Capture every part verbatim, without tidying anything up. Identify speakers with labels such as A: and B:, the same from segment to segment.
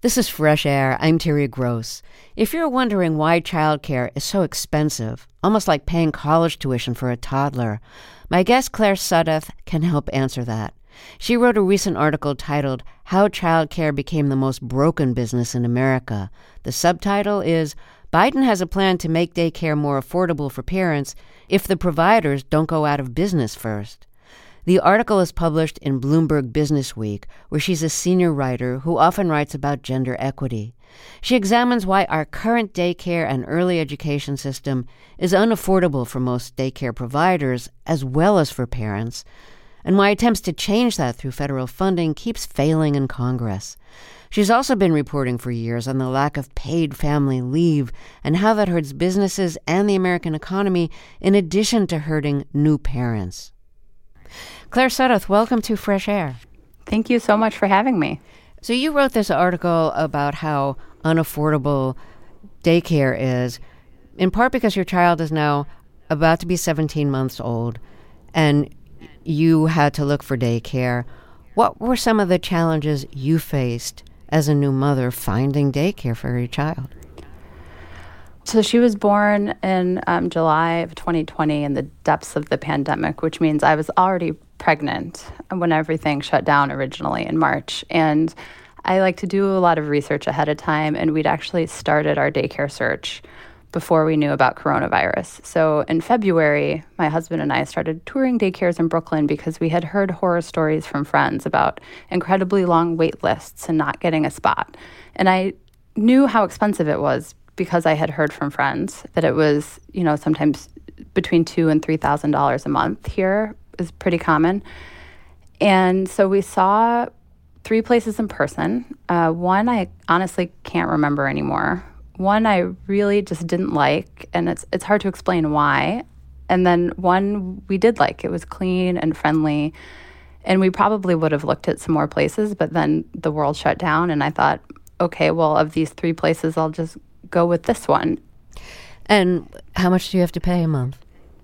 A: This is Fresh Air. I'm Terry Gross. If you're wondering why childcare is so expensive, almost like paying college tuition for a toddler, my guest Claire Sudduth can help answer that. She wrote a recent article titled How Childcare Became the Most Broken Business in America. The subtitle is Biden has a plan to make daycare more affordable for parents if the providers don't go out of business first. The article is published in Bloomberg Business Week, where she's a senior writer who often writes about gender equity. She examines why our current daycare and early education system is unaffordable for most daycare providers as well as for parents, and why attempts to change that through federal funding keeps failing in Congress. She's also been reporting for years on the lack of paid family leave and how that hurts businesses and the American economy in addition to hurting new parents. Claire Sudduth, welcome to Fresh Air.
B: Thank you so much for having me.
A: So you wrote this article about how unaffordable daycare is, in part because your child is now about to be seventeen months old, and you had to look for daycare. What were some of the challenges you faced as a new mother finding daycare for your child?
B: So she was born in um, July of twenty twenty in the depths of the pandemic, which means I was already pregnant when everything shut down originally in March. And I like to do a lot of research ahead of time, and we'd actually started our daycare search before we knew about coronavirus. So in February, my husband and I started touring daycares in Brooklyn because we had heard horror stories from friends about incredibly long wait lists and not getting a spot. And I knew how expensive it was because I had heard from friends that it was, you know, sometimes between two and three thousand dollars a month here is pretty common. And so we saw three places in person. Uh, one I honestly can't remember anymore. One I really just didn't like, and it's it's hard to explain why. And then one we did like. It was clean and friendly, and we probably would have looked at some more places, but then the world shut down, and I thought, okay, well, of these three places, I'll just go with this one.
A: And how much do you have to pay a month?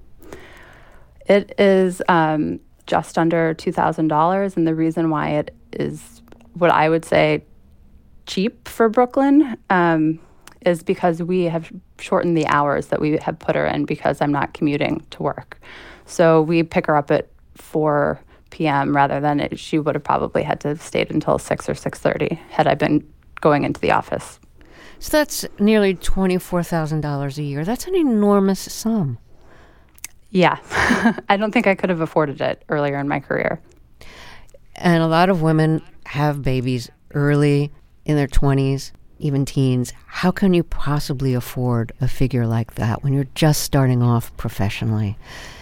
B: It is um, just under two thousand dollars, and the reason why it is what I would say cheap for Brooklyn um, is because we have shortened the hours that we have put her in because I'm not commuting to work. So we pick her up at four p.m. rather than it, she would have probably had to have stayed until six or six thirty had I been going into the office.
A: So that's nearly twenty-four thousand dollars a year. That's an enormous sum.
B: Yeah. I don't think I could have afforded it earlier in my career.
A: And a lot of women have babies early in their twenties, even teens. How can you possibly afford a figure like that when you're just starting off professionally?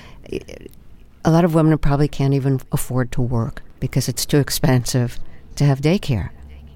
A: A lot of women probably can't even afford to work because it's too expensive to have daycare.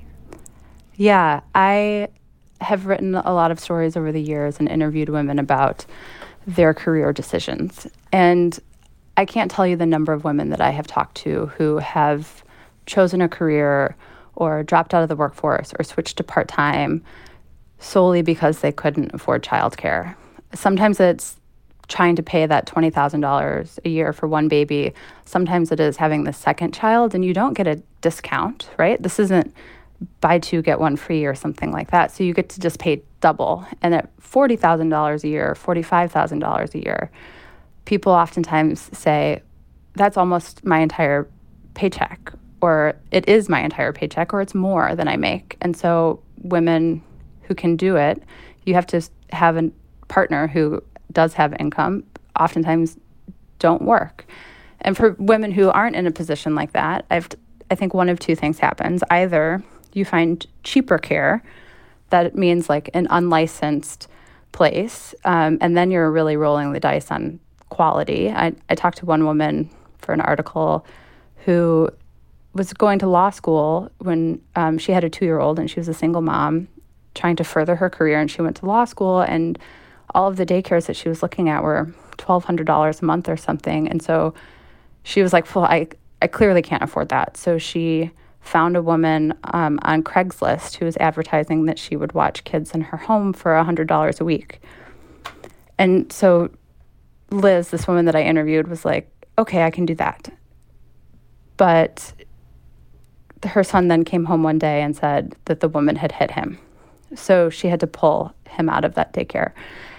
B: Yeah, I have written a lot of stories over the years and interviewed women about their career decisions. And I can't tell you the number of women that I have talked to who have chosen a career or dropped out of the workforce or switched to part-time solely because they couldn't afford childcare. Sometimes it's trying to pay that twenty thousand dollars a year for one baby. Sometimes it is having the second child and you don't get a discount, right? This isn't buy two, get one free or something like that. So you get to just pay double. And at forty thousand dollars a year, forty-five thousand dollars a year, people oftentimes say, that's almost my entire paycheck, or it is my entire paycheck, or it's more than I make. And so women who can do it, you have to have a partner who does have income, oftentimes don't work. And for women who aren't in a position like that, I've, I think one of two things happens. Either you find cheaper care, that means like an unlicensed place, um, and then you're really rolling the dice on quality. I, I talked to one woman for an article who was going to law school when um, she had a two-year-old and she was a single mom trying to further her career, and she went to law school, and all of the daycares that she was looking at were twelve hundred dollars a month or something. And so she was like, well, I, I clearly can't afford that. So she found a woman um, on Craigslist who was advertising that she would watch kids in her home for one hundred dollars a week. And so Liz, this woman that I interviewed, was like, okay, I can do that. But her son then came home one day and said that the woman had hit him. So she had to pull him out of that daycare.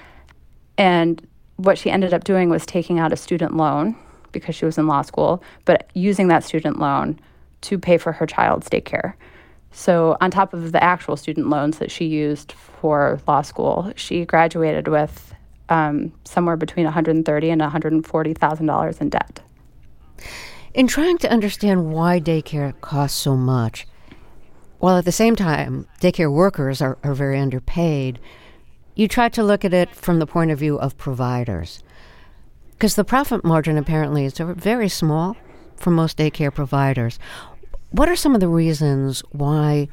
B: And what she ended up doing was taking out a student loan because she was in law school, but using that student loan to pay for her child's daycare. So on top of the actual student loans that she used for law school, she graduated with um, somewhere between one hundred thirty thousand dollars and one hundred forty thousand dollars in debt.
A: In trying to understand why daycare costs so much, while at the same time daycare workers are, are very underpaid, you try to look at it from the point of view of providers. Because the profit margin apparently is very small for most daycare providers. What are some of the reasons why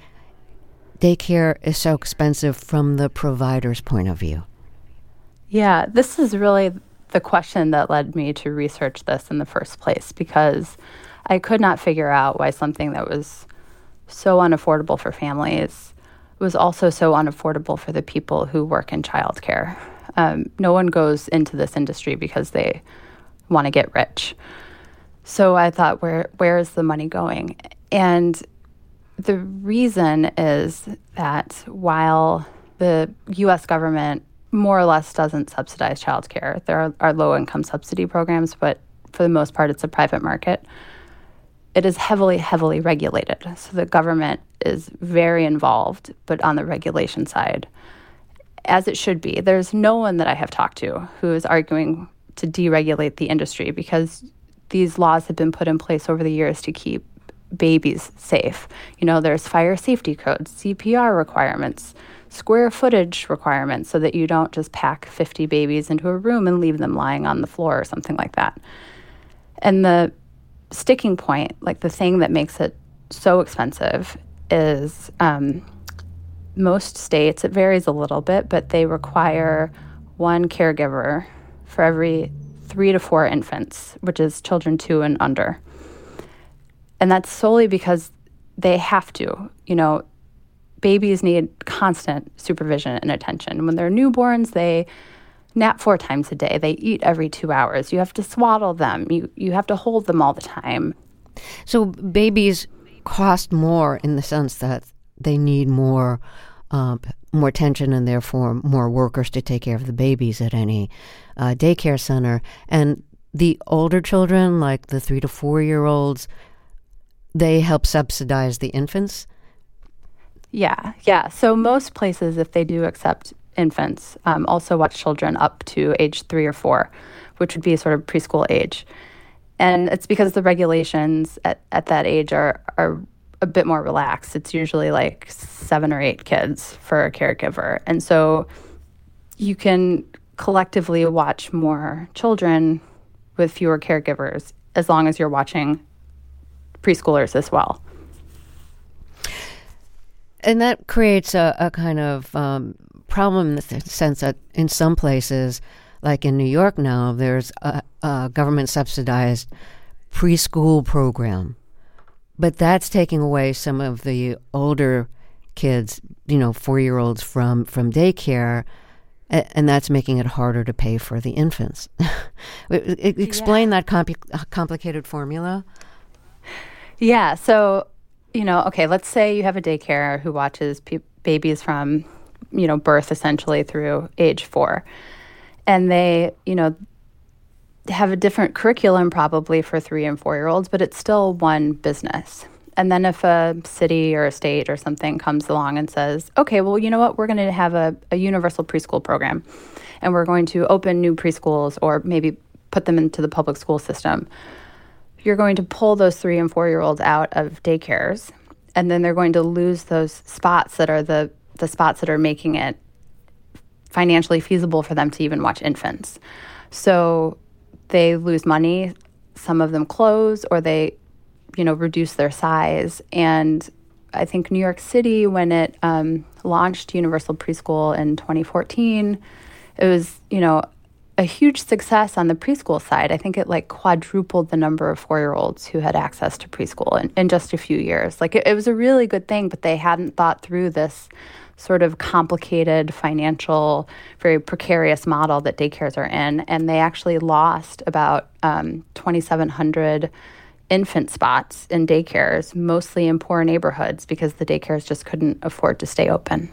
A: daycare is so expensive from the provider's point of view?
B: Yeah, this is really the question that led me to research this in the first place, because I could not figure out why something that was so unaffordable for families was also so unaffordable for the people who work in childcare. Um, no one goes into this industry because they want to get rich. So I thought, where where is the money going? And the reason is that while the U S government more or less doesn't subsidize childcare, there are, are low-income subsidy programs, but for the most part, it's a private market. It is heavily, heavily regulated. So the government is very involved, but on the regulation side, as it should be. There's no one that I have talked to who is arguing to deregulate the industry, because these laws have been put in place over the years to keep babies safe. You know, there's fire safety codes, C P R requirements, square footage requirements, so that you don't just pack fifty babies into a room and leave them lying on the floor or something like that. And the sticking point, like the thing that makes it so expensive, is um, most states, it varies a little bit, but they require one caregiver for every three to four infants, which is children two and under. And that's solely because they have to. You know, babies need constant supervision and attention. When they're newborns, they nap four times a day. They eat every two hours. You have to swaddle them. You you have to hold them all the time.
A: So babies cost more in the sense that they need more um, more attention and therefore more workers to take care of the babies at any uh, daycare center. And the older children, like the three to four-year-olds, they help subsidize the infants?
B: Yeah, yeah. So most places, if they do accept infants, um, also watch children up to age three or four, which would be sort of preschool age. And it's because the regulations at, at that age are, are a bit more relaxed. It's usually like seven or eight kids for a caregiver. And so you can collectively watch more children with fewer caregivers, as long as you're watching preschoolers as well.
A: And that creates a, a kind of um, problem in the sense that in some places, like in New York now, there's a, a government-subsidized preschool program. But that's taking away some of the older kids, you know, four-year-olds from, from daycare, and that's making it harder to pay for the infants. Explain yeah. that compl- complicated formula.
B: Yeah, so, you know, okay, let's say you have a daycare who watches pe- babies from, you know, birth essentially through age four. And they, you know, have a different curriculum probably for three and four-year-olds, but it's still one business. And then if a city or a state or something comes along and says, okay, well, you know what, we're going to have a, a universal preschool program, and we're going to open new preschools or maybe put them into the public school system, you're going to pull those three and four-year-olds out of daycares, and then they're going to lose those spots that are the, the spots that are making it financially feasible for them to even watch infants. So they lose money, some of them close, or they, you know, reduce their size. And I think New York City, when it um, launched universal preschool in twenty fourteen, it was, you know, a huge success on the preschool side. I think it like quadrupled the number of four-year-olds who had access to preschool in, in just a few years. Like it, it was a really good thing, but they hadn't thought through this sort of complicated, financial, very precarious model that daycares are in. And they actually lost about um, twenty-seven hundred infant spots in daycares, mostly in poor neighborhoods, because the daycares just couldn't afford to stay open.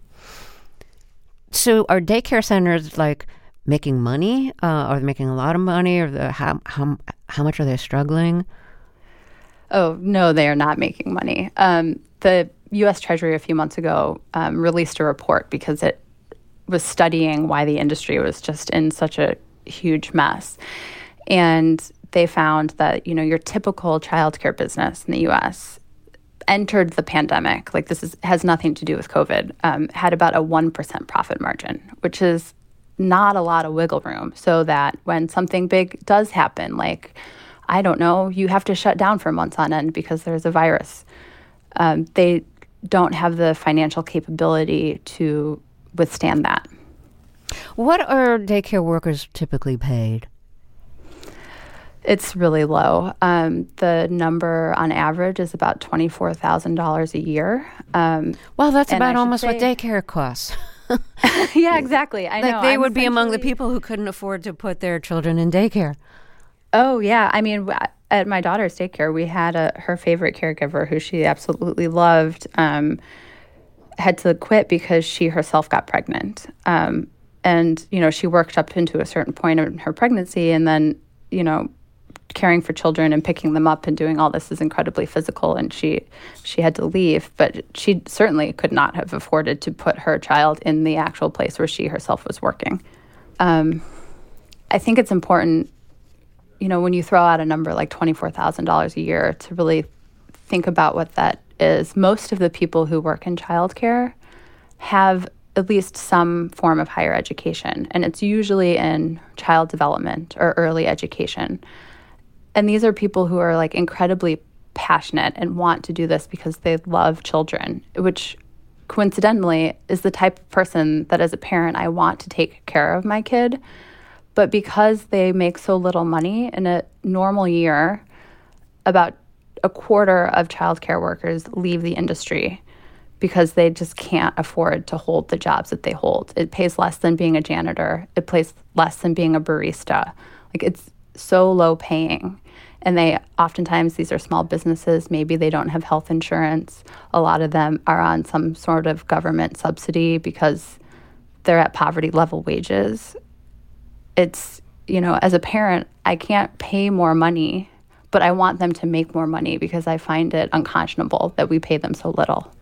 A: So are daycare centers like making money? Uh, are they making a lot of money? Or the, how, how, how much are they struggling?
B: Oh, no, they are not making money. Um, the U S Treasury a few months ago um, released a report because it was studying why the industry was just in such a huge mess. And they found that, you know, your typical childcare business in the U S entered the pandemic, like this is, has nothing to do with COVID, um, had about a one percent profit margin, which is not a lot of wiggle room, so that when something big does happen, like, I don't know, you have to shut down for months on end because there's a virus, um, they don't have the financial capability to withstand that.
A: What are daycare workers typically paid?
B: It's really low. Um, the number on average is about twenty-four thousand dollars a year. Um,
A: well, that's about almost
B: say,
A: what daycare costs.
B: Yeah, exactly. I
A: like
B: know.
A: They
B: I'm
A: would be among the people who couldn't afford to put their children in daycare.
B: Oh, yeah. I mean, at my daughter's daycare, we had a, her favorite caregiver who she absolutely loved, um, had to quit because she herself got pregnant. Um, and, you know, she worked up into a certain point in her pregnancy, and then, you know, caring for children and picking them up and doing all this is incredibly physical, and she she had to leave. But she certainly could not have afforded to put her child in the actual place where she herself was working. Um, I think it's important, you know, when you throw out a number like twenty-four thousand dollars a year, to really think about what that is. Most of the people who work in childcare have at least some form of higher education, and it's usually in child development or early education. And these are people who are like incredibly passionate and want to do this because they love children, which coincidentally is the type of person that as a parent I want to take care of my kid. But because they make so little money in a normal year, about a quarter of childcare workers leave the industry because they just can't afford to hold the jobs that they hold. It pays less than being a janitor. It pays less than being a barista. Like, it's so low paying. And they oftentimes, these are small businesses. Maybe they don't have health insurance. A lot of them are on some sort of government subsidy because they're at poverty level wages. It's, you know, as a parent, I can't pay more money, but I want them to make more money because I find it unconscionable that we pay them so little.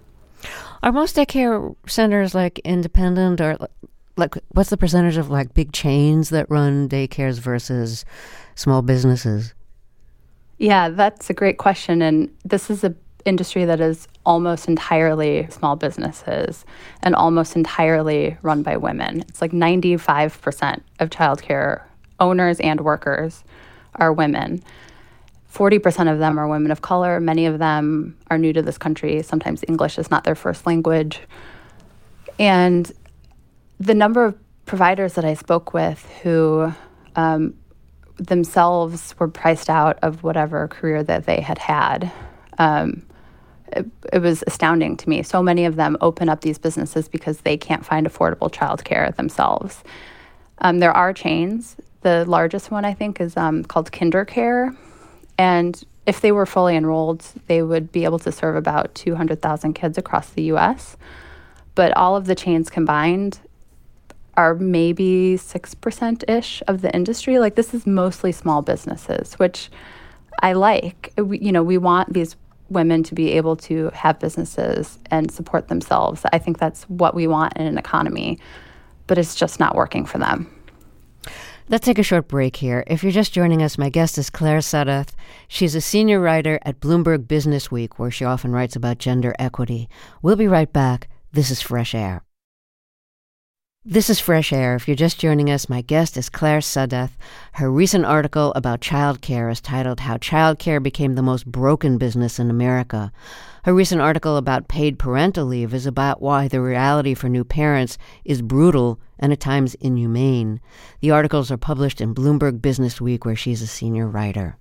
A: Are most daycare centers like independent, or like what's the percentage of like big chains that run daycares versus small businesses?
B: Yeah, that's a great question. And this is an industry that is almost entirely small businesses and almost entirely run by women. It's like ninety-five percent of childcare owners and workers are women. forty percent of them are women of color. Many of them are new to this country. Sometimes English is not their first language. And the number of providers that I spoke with who um, themselves were priced out of whatever career that they had had, um, it, it was astounding to me. So many of them open up these businesses because they can't find affordable childcare themselves. Um, there are chains. The largest one, I think, is um, called KinderCare. And if they were fully enrolled, they would be able to serve about two hundred thousand kids across the U S. But all of the chains combined are maybe six percent-ish of the industry. Like, this is mostly small businesses, which I like. We, you know, we want these women to be able to have businesses and support themselves. I think that's what we want in an economy, but it's just not working for them.
A: Let's take a short break here. If you're just joining us, my guest is Claire Sudduth. She's a senior writer at Bloomberg Business Week, where she often writes about gender equity. We'll be right back. This is Fresh Air. This is Fresh Air. If you're just joining us, my guest is Claire Sudduth. Her recent article about childcare is titled How Childcare Became the Most Broken Business in America. Her recent article about paid parental leave is about why the reality for new parents is brutal and at times inhumane. The articles are published in Bloomberg Business Week, where she's a senior writer.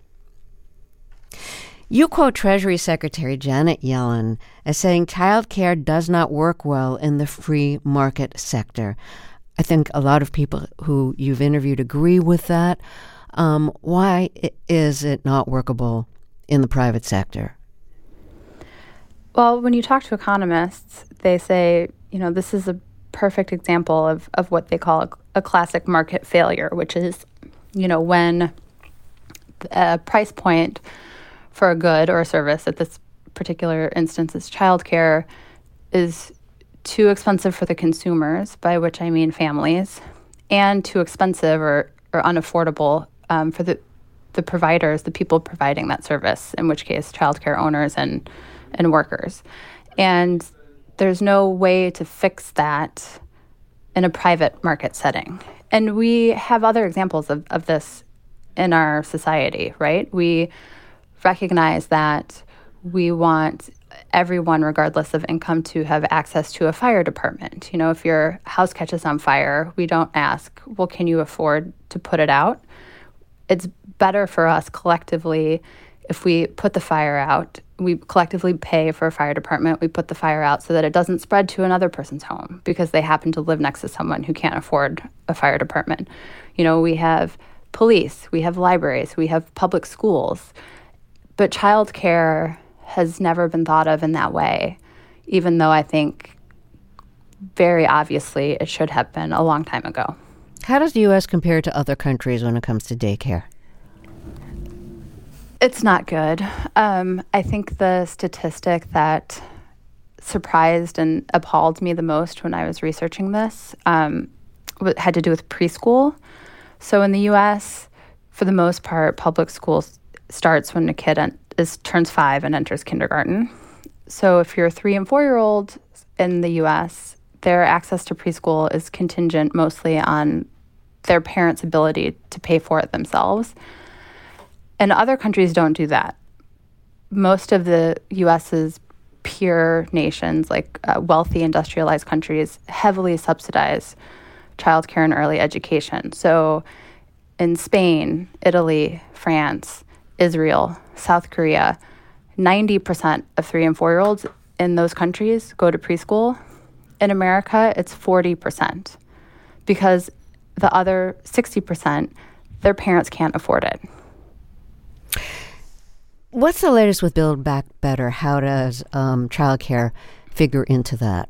A: You quote Treasury Secretary Janet Yellen as saying childcare does not work well in the free market sector. I think a lot of people who you've interviewed agree with that. Um, why i- is it not workable in the private sector?
B: Well, when you talk to economists, they say, you know, this is a perfect example of, of what they call a, a classic market failure, which is, you know, when a price point for a good or a service, at this particular instance is childcare, is too expensive for the consumers, by which I mean families, and too expensive or, or unaffordable um, for the, the providers, the people providing that service, in which case childcare owners and and workers. And there's no way to fix that in a private market setting. And we have other examples of, of this in our society, right? We recognize that we want everyone, regardless of income, to have access to a fire department. You know, if your house catches on fire, we don't ask, well, can you afford to put it out? It's better for us collectively if we put the fire out. We collectively pay for a fire department. We put the fire out so that it doesn't spread to another person's home because they happen to live next to someone who can't afford a fire department. You know, we have police, we have libraries, we have public schools. But childcare has never been thought of in that way, even though I think very obviously it should have been a long time ago.
A: How does the U S compare to other countries when it comes to daycare?
B: It's not good. Um, I think the statistic that surprised and appalled me the most when I was researching this um, had to do with preschool. So in the U S, for the most part, public school starts when a kid en- is turns five and enters kindergarten. So if you're a three and four-year-old in the U S, their access to preschool is contingent mostly on their parents' ability to pay for it themselves. And other countries don't do that. Most of the U S's peer nations, like uh, wealthy industrialized countries, heavily subsidize childcare and early education. So in Spain, Italy, France, Israel, South Korea, ninety percent of three and four-year-olds in those countries go to preschool. In America, it's forty percent because the other sixty percent, their parents can't afford it.
A: What's the latest with Build Back Better? How does um, childcare figure into that?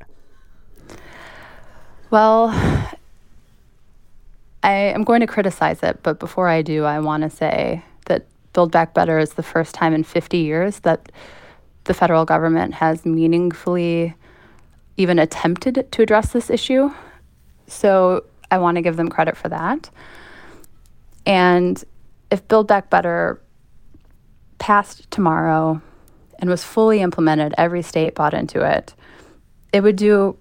B: Well, I am going to criticize it, but before I do, I want to say that Build Back Better is the first time in fifty years that the federal government has meaningfully even attempted to address this issue. So I want to give them credit for that. And if Build Back Better passed tomorrow and was fully implemented, every state bought into it, it would do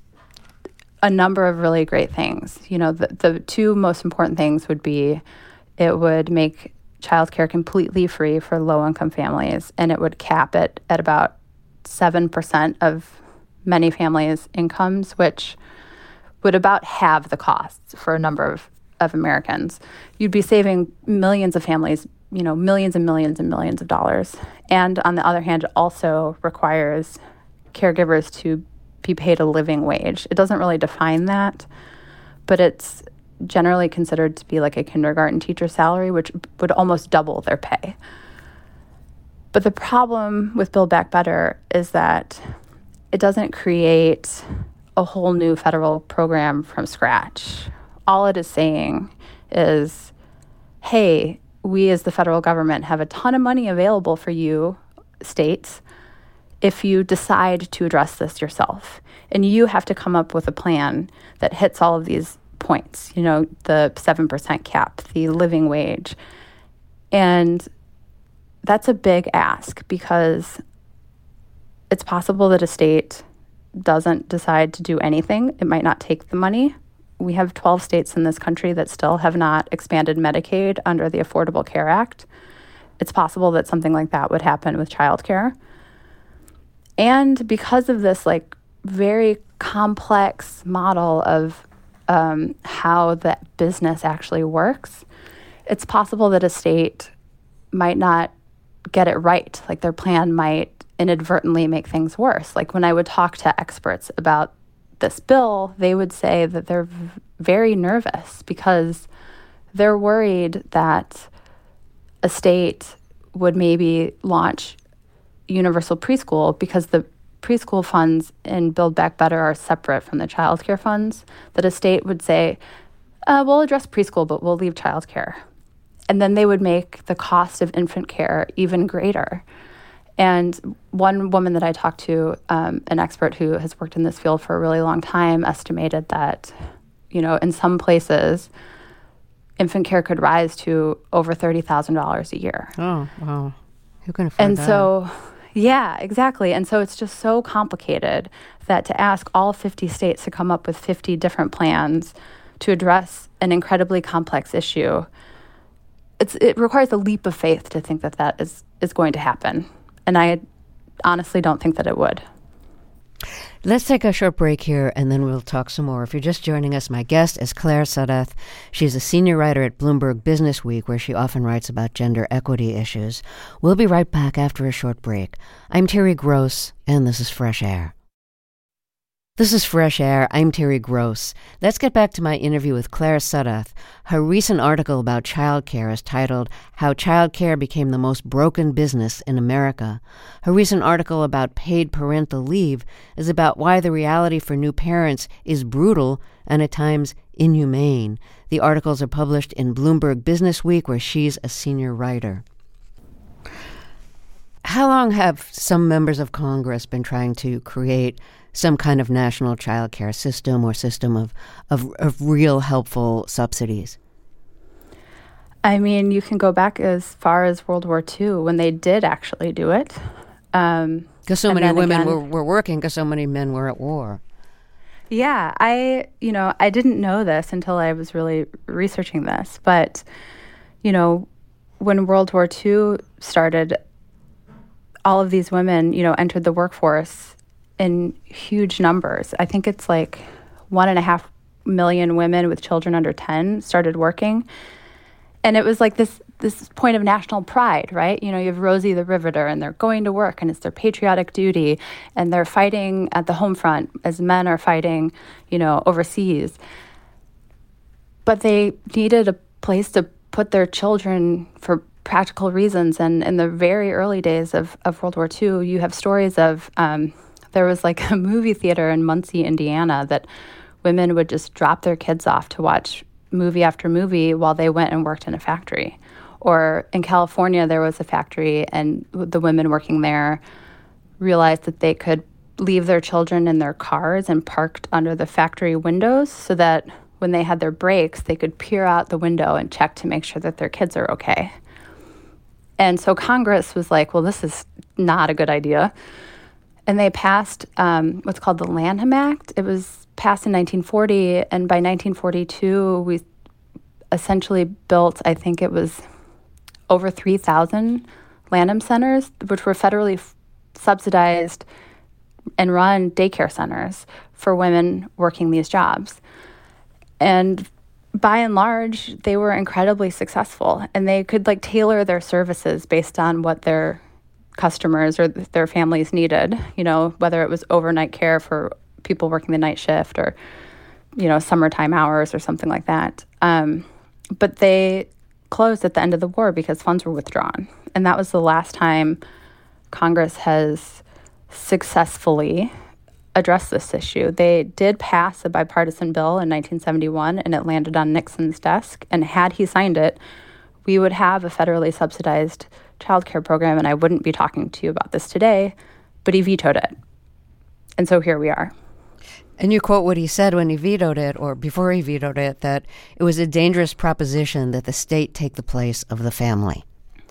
B: a number of really great things. You know, the, the two most important things would be it would make childcare completely free for low-income families, and it would cap it at about seven percent of many families' incomes, which would about halve the costs for a number of, of Americans. You'd be saving millions of families, you know, millions and millions and millions of dollars. And on the other hand, it also requires caregivers to be paid a living wage. It doesn't really define that, but it's generally considered to be like a kindergarten teacher salary, which would almost double their pay. But the problem with Build Back Better is that it doesn't create a whole new federal program from scratch. All it is saying is, hey, we as the federal government have a ton of money available for you, states, if you decide to address this yourself. And you have to come up with a plan that hits all of these points, you know, the seven percent cap, the living wage. And that's a big ask because it's possible that a state doesn't decide to do anything. It might not take the money. We have twelve states in this country that still have not expanded Medicaid under the Affordable Care Act. It's possible that something like that would happen with childcare. And because of this, like, very complex model of um, how that business actually works, it's possible that a state might not get it right. Like, their plan might inadvertently make things worse. Like, when I would talk to experts about this bill, they would say that they're v- very nervous because they're worried that a state would maybe launch universal preschool because the preschool funds in Build Back Better are separate from the child care funds, that a state would say, uh, we'll address preschool, but we'll leave child care. And then they would make the cost of infant care even greater. And one woman that I talked to, um, an expert who has worked in this field for a really long time, estimated that, you know, in some places, infant care could rise to over thirty thousand dollars a year.
A: Oh, wow. Who can afford
B: and
A: that?
B: And so, yeah, exactly. And so it's just so complicated that to ask all fifty states to come up with fifty different plans to address an incredibly complex issue, it's, it requires a leap of faith to think that that is, is going to happen. And I honestly don't think that it would.
A: Let's take a short break here, and then we'll talk some more. If you're just joining us, my guest is Claire Suddath. She's a senior writer at Bloomberg Business Week, where she often writes about gender equity issues. We'll be right back after a short break. I'm Terry Gross, and this is Fresh Air. This is Fresh Air. I'm Terry Gross. Let's get back to my interview with Claire Suddath. Her recent article about childcare is titled How Childcare Became the Most Broken Business in America. Her recent article about paid parental leave is about why the reality for new parents is brutal and at times inhumane. The articles are published in Bloomberg Business Week, where she's a senior writer. How long have some members of Congress been trying to create some kind of national child care system or system of, of, of real helpful subsidies?
B: I mean, you can go back as far as World War Two when they did actually do it. Um,
A: because so many women again, were, were working because so many men were at war.
B: Yeah, I, you know, I didn't know this until I was really researching this. But, you know, when World War Two started, all of these women, you know, entered the workforce in huge numbers. I think it's like one and a half million women with children under ten started working. And it was like this this point of national pride, right? You know, you have Rosie the Riveter, and they're going to work, and it's their patriotic duty, and they're fighting at the home front as men are fighting, you know, overseas. But they needed a place to put their children for practical reasons. And in the very early days of, of World War Two, you have stories of... Um, There was like a movie theater in Muncie, Indiana, that women would just drop their kids off to watch movie after movie while they went and worked in a factory. Or in California, there was a factory, and the women working there realized that they could leave their children in their cars and parked under the factory windows so that when they had their breaks, they could peer out the window and check to make sure that their kids are okay. And so Congress was like, well, this is not a good idea. And they passed um, what's called the Lanham Act. It was passed in nineteen forty, and by nineteen forty-two, we essentially built, I think it was over three thousand Lanham centers, which were federally f- subsidized and run daycare centers for women working these jobs. And by and large, they were incredibly successful, and they could like tailor their services based on what their customers or their families needed, you know, whether it was overnight care for people working the night shift or, you know, summertime hours or something like that. Um, but they closed at the end of the war because funds were withdrawn. And that was the last time Congress has successfully addressed this issue. They did pass a bipartisan bill in nineteen seventy-one, and it landed on Nixon's desk. And had he signed it, we would have a federally subsidized child care program, and I wouldn't be talking to you about this today, but he vetoed it. And so here we are.
A: And you quote what he said when he vetoed it, or before he vetoed it, that it was a dangerous proposition that the state take the place of the family.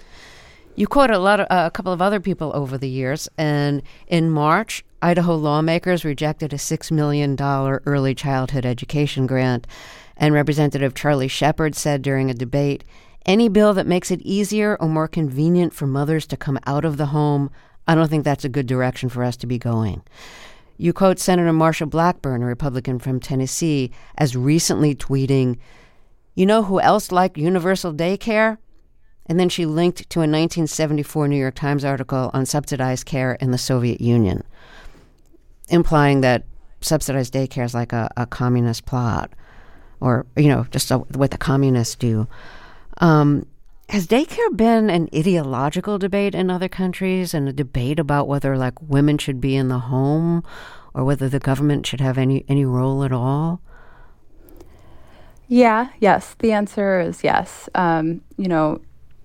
A: You quote a lot of, uh, a couple of other people over the years, and in March, Idaho lawmakers rejected a six million dollars early childhood education grant, and Representative Charlie Shepard said during a debate, "Any bill that makes it easier or more convenient for mothers to come out of the home, I don't think that's a good direction for us to be going." You quote Senator Marsha Blackburn, a Republican from Tennessee, as recently tweeting, "You know who else liked universal daycare?" And then she linked to a nineteen seventy-four New York Times article on subsidized care in the Soviet Union, implying that subsidized daycare is like a, a communist plot. or, you know, just uh, what the communists do. Um, has daycare been an ideological debate in other countries, and a debate about whether, like, women should be in the home or whether the government should have any, any role at all?
B: Yeah, yes. The answer is yes. Um, you know,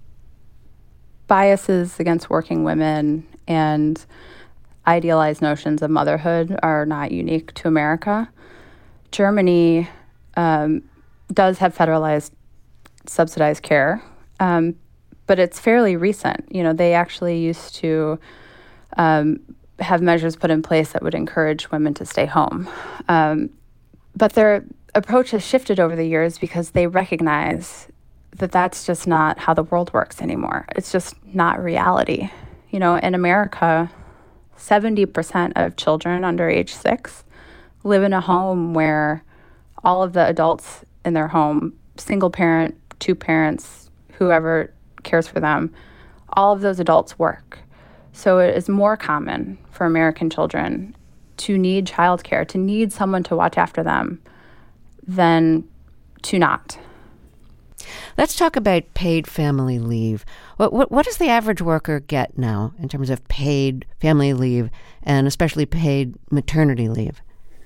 B: biases against working women and idealized notions of motherhood are not unique to America. Germany um, does have federalized subsidized care, um, but it's fairly recent. You know, they actually used to um, have measures put in place that would encourage women to stay home. Um, but their approach has shifted over the years because they recognize that that's just not how the world works anymore. It's just not reality. You know, in America, seventy percent of children under age six live in a home where all of the adults in their home, single parent, two parents, whoever cares for them, all of those adults work. So it is more common for American children to need childcare, to need someone to watch after them, than to not.
A: Let's talk about paid family leave. What, what what does the average worker get now in terms of paid family leave and especially paid maternity leave?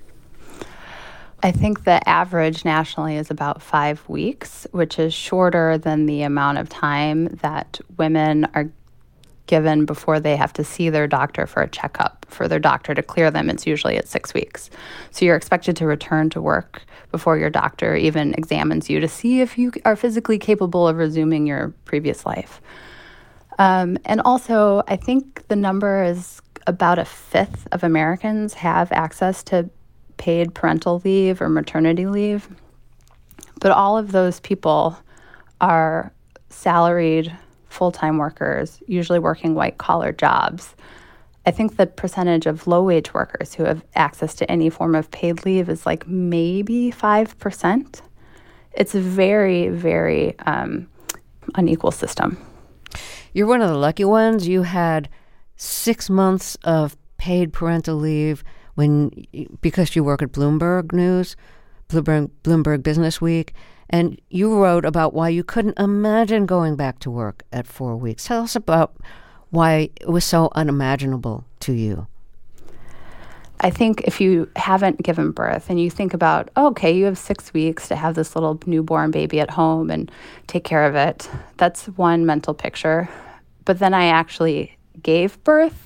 B: I think the average nationally is about five weeks, which is shorter than the amount of time that women are given before they have to see their doctor for a checkup. For their doctor to clear them, it's usually at six weeks. So you're expected to return to work before your doctor even examines you to see if you are physically capable of resuming your previous life. Um, and also, I think the number is about a fifth of Americans have access to paid parental leave or maternity leave. But all of those people are salaried full-time workers, usually working white-collar jobs. I think the percentage of low-wage workers who have access to any form of paid leave is like maybe five percent. It's a very, very um, unequal system.
A: You're one of the lucky ones. You had six months of paid parental leave when because you work at Bloomberg News, Bloomberg, Bloomberg Business Week, and you wrote about why you couldn't imagine going back to work at four weeks. Tell us about why it was so unimaginable to you.
B: I think if you haven't given birth and you think about, oh, okay, you have six weeks to have this little newborn baby at home and take care of it, that's one mental picture. But then I actually gave birth,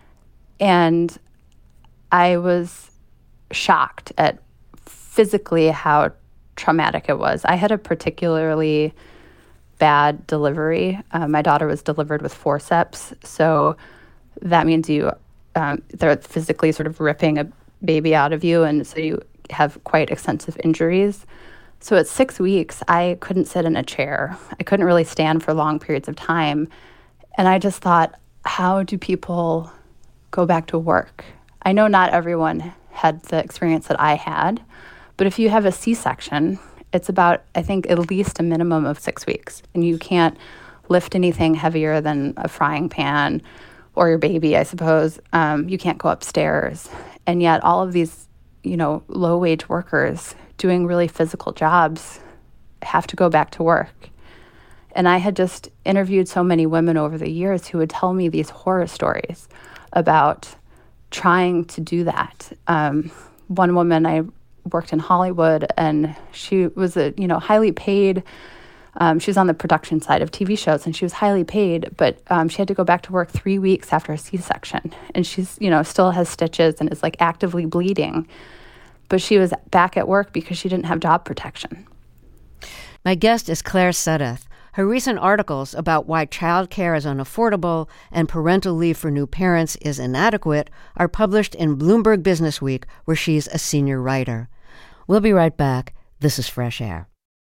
B: and I was shocked at physically how traumatic it was. I had a particularly bad delivery. Uh, my daughter was delivered with forceps, so that means you um, they're physically sort of ripping a baby out of you, and so you have quite extensive injuries. So at six weeks, I couldn't sit in a chair. I couldn't really stand for long periods of time, and I just thought, how do people go back to work? I know not everyone had the experience that I had, but if you have a C-section, it's about, I think, at least a minimum of six weeks. And you can't lift anything heavier than a frying pan or your baby, I suppose. Um, you can't go upstairs. And yet all of these, you know, low-wage workers doing really physical jobs have to go back to work. And I had just interviewed so many women over the years who would tell me these horror stories about trying to do that. Um, one woman, I worked in Hollywood, and she was a you know highly paid. Um, she was on the production side of T V shows, and she was highly paid, but um, she had to go back to work three weeks after a C-section, and she's you know still has stitches and is like actively bleeding, but she was back at work because she didn't have job protection.
A: My guest is Claire Suddath. Her recent articles about why childcare is unaffordable and parental leave for new parents is inadequate are published in Bloomberg Business Week, where she's a senior writer. We'll be right back. This is Fresh Air.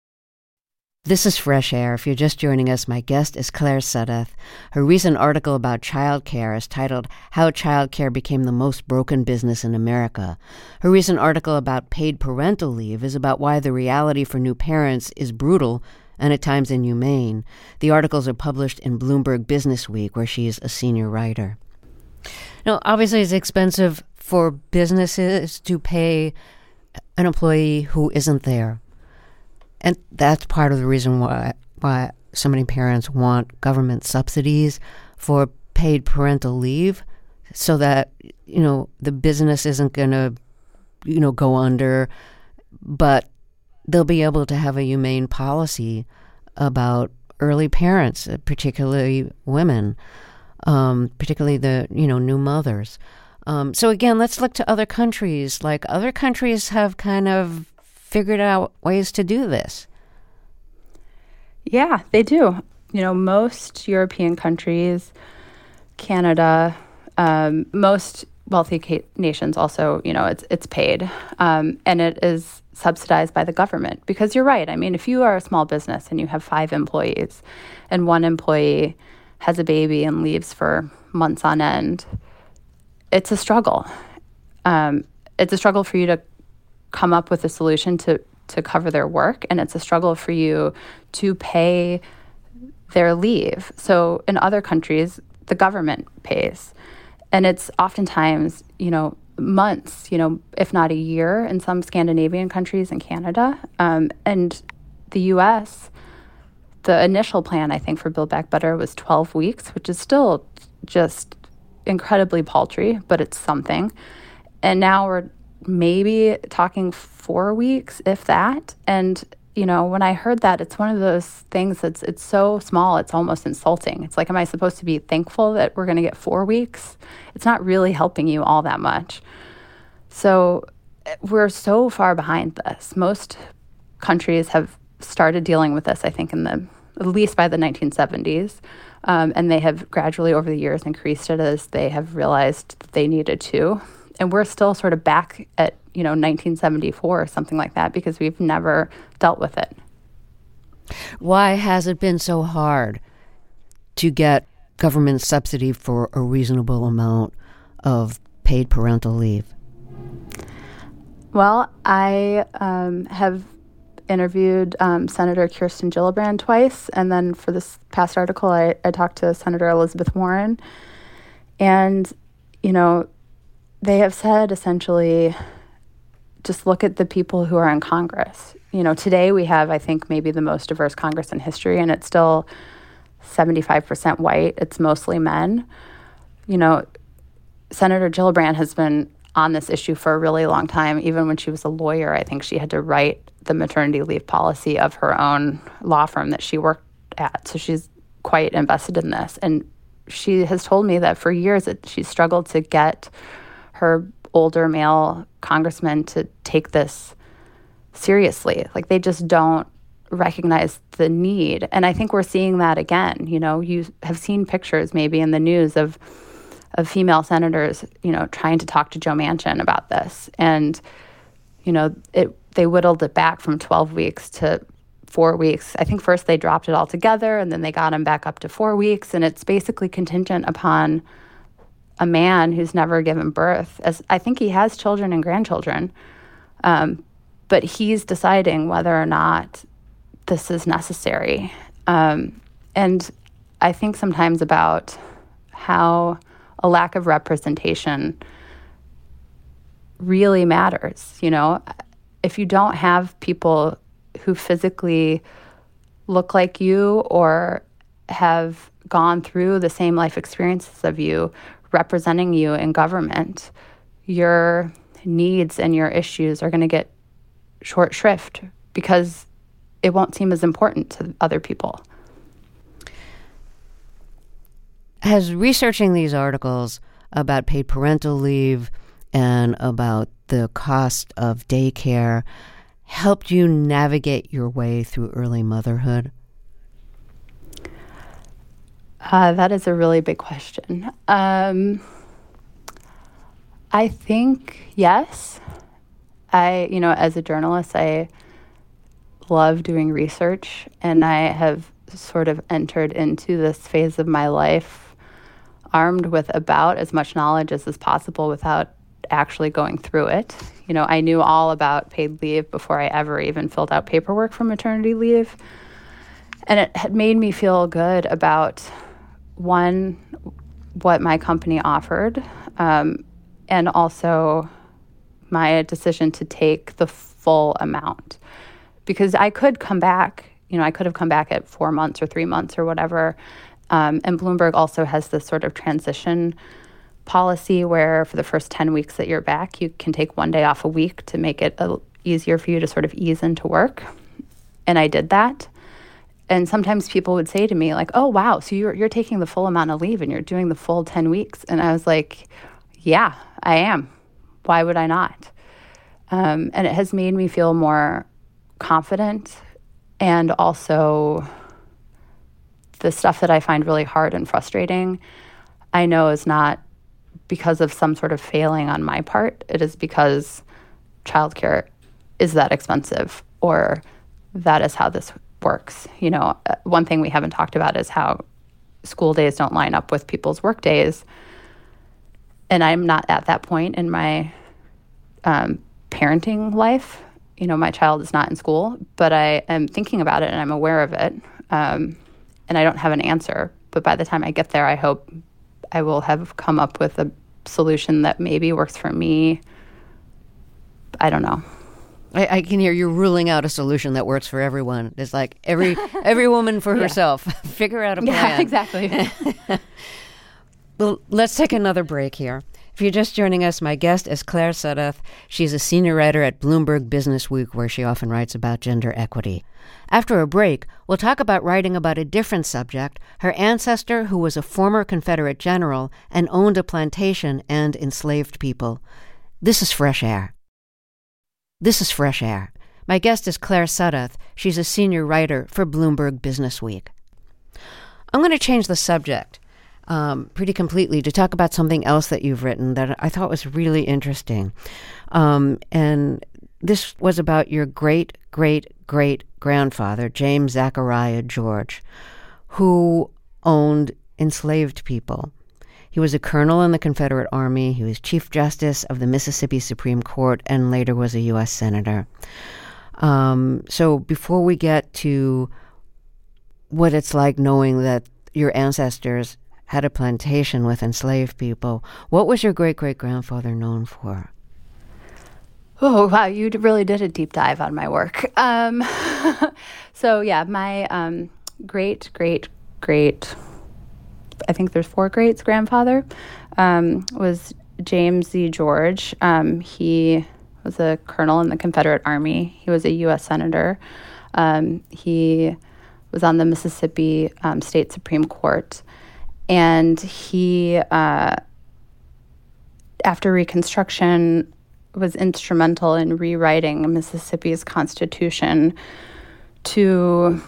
A: This is Fresh Air. If you're just joining us, my guest is Claire Suddath. Her recent article about childcare is titled How Childcare Became the Most Broken Business in America. Her recent article about paid parental leave is about why the reality for new parents is brutal and at times inhumane. The articles are published in Bloomberg Business Week, where she is a senior writer. Now, obviously, it's expensive for businesses to pay an employee who isn't there. And that's part of the reason why why so many parents want government subsidies for paid parental leave, so that, you know, the business isn't going to, you know, go under, but they'll be able to have a humane policy about early parents, particularly women, um, particularly the, you know, new mothers. Um, so again, let's look to other countries. Like, other countries have kind of figured out ways to do this.
B: Yeah, they do. You know, most European countries, Canada, um, most wealthy ca- nations also, you know, it's it's paid. Um, and it is subsidized by the government. Because you're right. I mean, if you are a small business and you have five employees and one employee has a baby and leaves for months on end, it's a struggle. Um, it's a struggle for you to come up with a solution to, to cover their work, and it's a struggle for you to pay their leave. So in other countries, the government pays. And it's oftentimes, you know, months, you know, if not a year in some Scandinavian countries and Canada. Um, and the U S, the initial plan, I think, for Build Back Better was twelve weeks, which is still just incredibly paltry, but it's something. And now we're maybe talking four weeks, if that. And, you know, when I heard that, it's one of those things that's, it's so small, it's almost insulting. It's like, am I supposed to be thankful that we're going to get four weeks? It's not really helping you all that much. So we're so far behind this. Most countries have started dealing with this, I think, in the, at least by the nineteen seventies. Um, and they have gradually over the years increased it as they have realized that they needed to. And we're still sort of back at, you know, nineteen seventy-four or something like that, because we've never dealt with it.
A: Why has it been so hard to get government subsidy for a reasonable amount of paid parental leave?
B: Well, I um, have interviewed um, Senator Kirsten Gillibrand twice, and then for this past article, I, I talked to Senator Elizabeth Warren. And, you know, they have said essentially, just look at the people who are in Congress. You know, today we have, I think, maybe the most diverse Congress in history, and it's still seventy-five percent white. It's mostly men. You know, Senator Gillibrand has been on this issue for a really long time. Even when she was a lawyer, I think she had to write the maternity leave policy of her own law firm that she worked at. So she's quite invested in this. And she has told me that for years that she struggled to get her older male congressmen to take this seriously. Like, they just don't recognize the need. And I think we're seeing that again. You know, you have seen pictures maybe in the news of of female senators, you know, trying to talk to Joe Manchin about this. And, you know, it they whittled it back from twelve weeks to four weeks. I think first they dropped it altogether, and then they got him back up to four weeks. And it's basically contingent upon a man who's never given birth. As I think he has children and grandchildren, um, but he's deciding whether or not this is necessary. Um, and I think sometimes about how a lack of representation really matters. You know, if you don't have people who physically look like you or have gone through the same life experiences of you representing you in government, your needs and your issues are going to get short shrift because it won't seem as important to other people.
A: Has researching these articles about paid parental leave and about the cost of daycare helped you navigate your way through early motherhood?
B: Uh, that is a really big question. Um, I think yes. I, you know, as a journalist, I love doing research, and I have sort of entered into this phase of my life armed with about as much knowledge as is possible without actually going through it. You know, I knew all about paid leave before I ever even filled out paperwork for maternity leave. And it had made me feel good about, one, what my company offered, um, and also my decision to take the full amount. because I could come back. You know, I could have come back at four months or three months or whatever. Um, and Bloomberg also has this sort of transition policy where for the first ten weeks that you're back, you can take one day off a week to make it a, easier for you to sort of ease into work. And I did that. And sometimes people would say to me, like, oh, wow, so you're, you're taking the full amount of leave and you're doing the full ten weeks. And I was like, yeah, I am. Why would I not? Um, and it has made me feel more confident, and also the stuff that I find really hard and frustrating, I know is not because of some sort of failing on my part. It is because childcare is that expensive, or that is how this works. You know, one thing we haven't talked about is how school days don't line up with people's work days. And I'm not at that point in my um, parenting life. You know, my child is not in school, but I am thinking about it and I'm aware of it. Um, and I don't have an answer. But by the time I get there, I hope I will have come up with a solution that maybe works for me. I don't know.
A: I, I can hear you ruling out a solution that works for everyone. It's like every every woman for
B: yeah.
A: herself. Figure out a plan.
B: Yeah, exactly.
A: Well, let's take another break here. If you're just joining us, my guest is Claire Sudduth. She's a senior writer at Bloomberg Business Week, where she often writes about gender equity. After a break, we'll talk about writing about a different subject, her ancestor who was a former Confederate general and owned a plantation and enslaved people. This is Fresh Air. This is Fresh Air. My guest is Claire Sudduth. She's a senior writer for Bloomberg Business Week. I'm going to change the subject um, pretty completely to talk about something else that you've written that I thought was really interesting. Um, and this was about your great, great, great grandfather, James Zachariah George, who owned enslaved people. He was a colonel in the Confederate Army. He was Chief Justice of the Mississippi Supreme Court and later was a U S Senator. Um, so before we get to what it's like knowing that your ancestors had a plantation with enslaved people, what was your great-great-grandfather known for?
B: Oh, wow, you really did a deep dive on my work. Um, so, yeah, my um, great, great, great, I think there's four greats grandfather, um, was James Z. George. Um, he was a colonel in the Confederate Army. He was a U S Senator. Um, he was on the Mississippi um, State Supreme Court. And he, uh, after Reconstruction, was instrumental in rewriting Mississippi's constitution to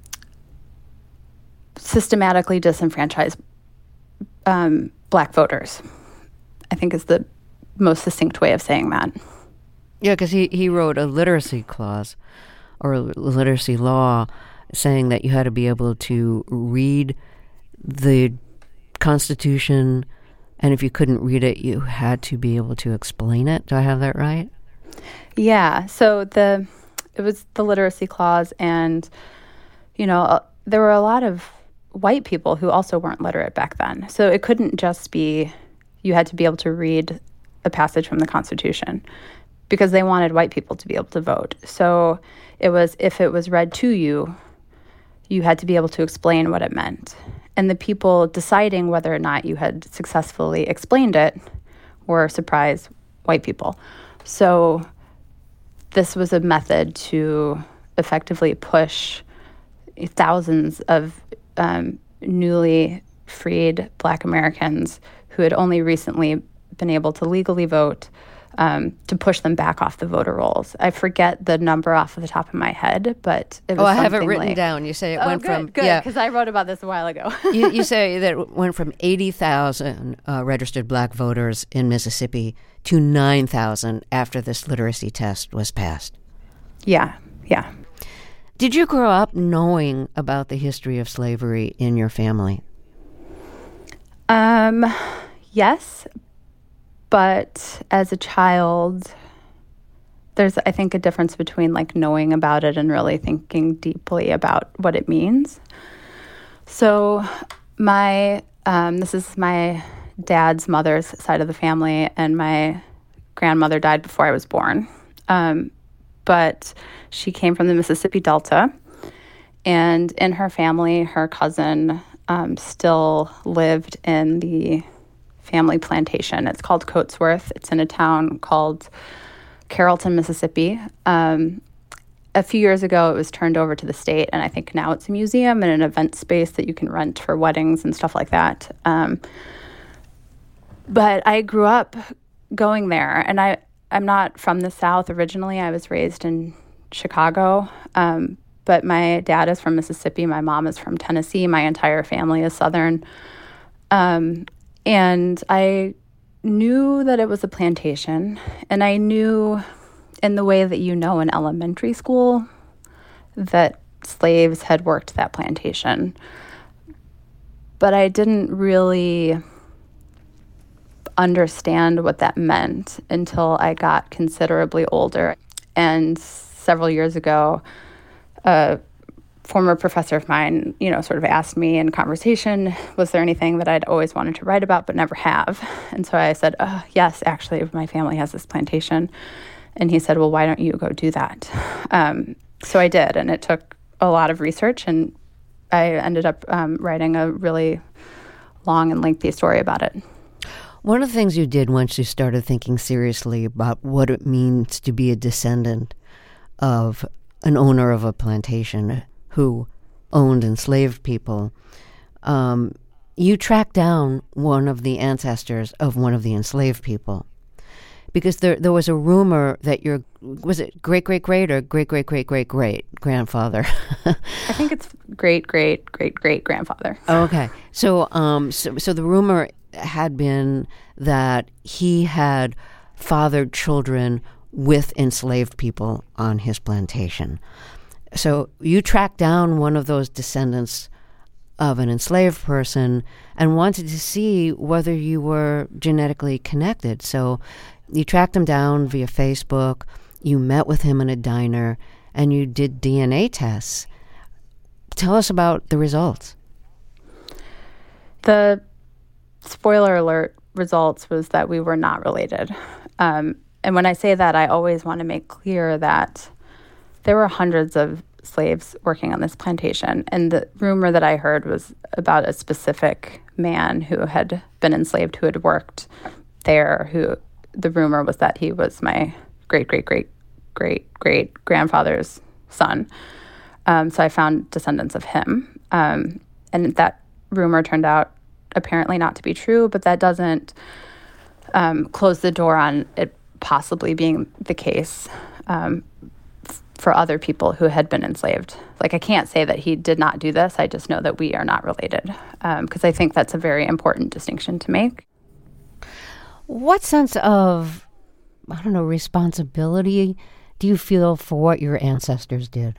B: systematically disenfranchise um, Black voters, I think is the most succinct way of saying that.
A: Yeah, because he, he wrote a literacy clause or a literacy law saying that you had to be able to read the Constitution, and if you couldn't read it, you had to be able to explain it. Do I have that right?
B: Yeah. So the it was the literacy clause, and you know uh, there were a lot of white people who also weren't literate back then. So it couldn't just be you had to be able to read a passage from the Constitution, because they wanted white people to be able to vote. So it was if it was read to you, you had to be able to explain what it meant. And the people deciding whether or not you had successfully explained it were, surprise, white people. So this was a method to effectively push thousands of um, newly freed Black Americans who had only recently been able to legally vote, um, to push them back off the voter rolls. I forget the number off of the top of my head, but it was
A: Oh, I have it
B: something
A: written
B: like,
A: down. You say it
B: oh,
A: went
B: good,
A: from...
B: good,
A: yeah,
B: because I wrote about this a while ago.
A: you, you say that it went from eighty thousand uh, registered Black voters in Mississippi to nine thousand after this literacy test was passed.
B: Yeah, yeah.
A: Did you grow up knowing about the history of slavery in your family?
B: Um, yes, but as a child, there's, I think, a difference between like knowing about it and really thinking deeply about what it means. So my, um, this is my dad's mother's side of the family, and my grandmother died before I was born. Um, but she came from the Mississippi Delta. And in her family, her cousin um, still lived in the family plantation. It's called Coatesworth. It's in a town called Carrollton, Mississippi. Um, a few years ago, it was turned over to the state, and I think now it's a museum and an event space that you can rent for weddings and stuff like that. Um, but I grew up going there, and I, I'm not from the South originally. I was raised in Chicago, um, but my dad is from Mississippi. My mom is from Tennessee. My entire family is Southern. Um, and I knew that it was a plantation, and I knew in the way that you know in elementary school that slaves had worked that plantation. But I didn't really understand what that meant until I got considerably older. And several years ago, a former professor of mine, you know, sort of asked me in conversation, was there anything that I'd always wanted to write about but never have? And so I said, oh, yes, actually, my family has this plantation. And he said, well, why don't you go do that? Um, so I did, and it took a lot of research, and I ended up um, writing a really long and lengthy story about it.
A: One of the things you did once you started thinking seriously about what it means to be a descendant of an owner of a plantation who owned enslaved people, um, you tracked down one of the ancestors of one of the enslaved people. Because there there was a rumor that your, was it great-great-great or great-great-great-great-great grandfather?
B: I think it's great-great-great-great-grandfather.
A: Okay. So, um, so, so the rumor had been that he had fathered children with enslaved people on his plantation. So you tracked down one of those descendants of an enslaved person and wanted to see whether you were genetically connected. So you tracked him down via Facebook, you met with him in a diner, and you did D N A tests. Tell us about the results.
B: The spoiler alert results was that we were not related. Um, and when I say that, I always want to make clear that there were hundreds of slaves working on this plantation. And the rumor that I heard was about a specific man who had been enslaved, who had worked there, who the rumor was that he was my great-great-great-great-great-grandfather's son. Um, so I found descendants of him. Um, and that rumor turned out apparently not to be true, but that doesn't um, close the door on it possibly being the case um, f- for other people who had been enslaved. Like, I can't say that he did not do this. I just know that we are not related, because um, I think that's a very important distinction to make.
A: What sense of, I don't know, responsibility do you feel for what your ancestors did?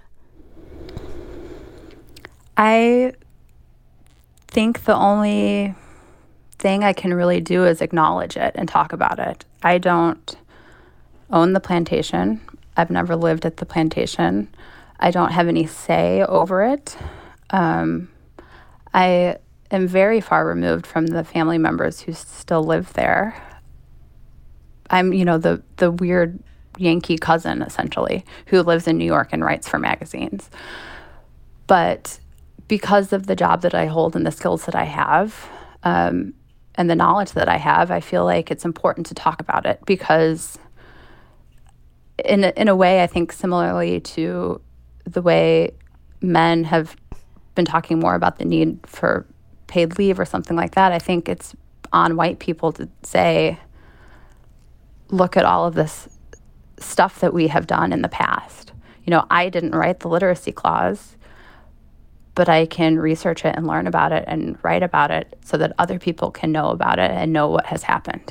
B: I think the only thing I can really do is acknowledge it and talk about it. I don't own the plantation. I've never lived at the plantation. I don't have any say over it. Um, I am very far removed from the family members who still live there. I'm, you know, the the weird Yankee cousin, essentially, who lives in New York and writes for magazines. But because of the job that I hold and the skills that I have, um, and the knowledge that I have, I feel like it's important to talk about it, because in a, in a way, I think similarly to the way men have been talking more about the need for paid leave or something like that, I think it's on white people to say, look at all of this stuff that we have done in the past. You know, I didn't write the literacy clause, but I can research it and learn about it and write about it so that other people can know about it and know what has happened.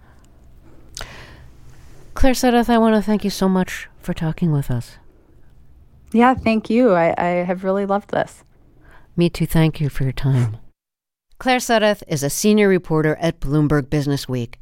A: Claire Sudduth, I want to thank you so much for talking with us.
B: Yeah, thank you. I, I have really loved this.
A: Me too. Thank you for your time. Claire Sudduth is a senior reporter at Bloomberg Businessweek.